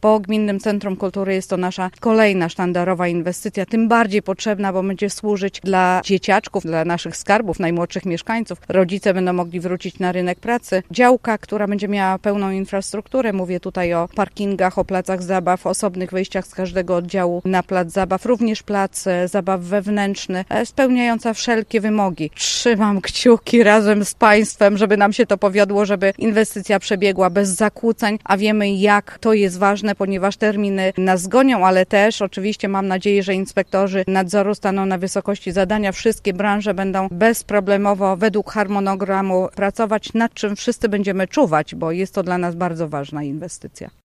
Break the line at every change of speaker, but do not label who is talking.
Po Gminnym Centrum Kultury jest to nasza kolejna sztandarowa inwestycja, tym bardziej potrzebna, bo będzie służyć dla dzieciaczków, dla naszych skarbów, najmłodszych mieszkańców. Rodzice będą mogli wrócić na rynek pracy. Działka, która będzie miała pełną infrastrukturę, mówię tutaj o parkingach, o placach zabaw, osobnych wyjściach z każdego oddziału na plac zabaw, również plac zabaw wewnętrzny, spełniająca wszelkie wymogi. Trzymam kciuki razem z Państwem, żeby nam się to powiodło, żeby inwestycja przebiegła bez zakłóceń, a wiemy, jak to jest ważne, ponieważ terminy nas gonią, ale też oczywiście mam nadzieję, że inspektorzy nadzoru staną na wysokości zadania. Wszystkie branże będą bezproblemowo według harmonogramu pracować, nad czym wszyscy będziemy czuwać, bo jest to dla nas bardzo ważna inwestycja.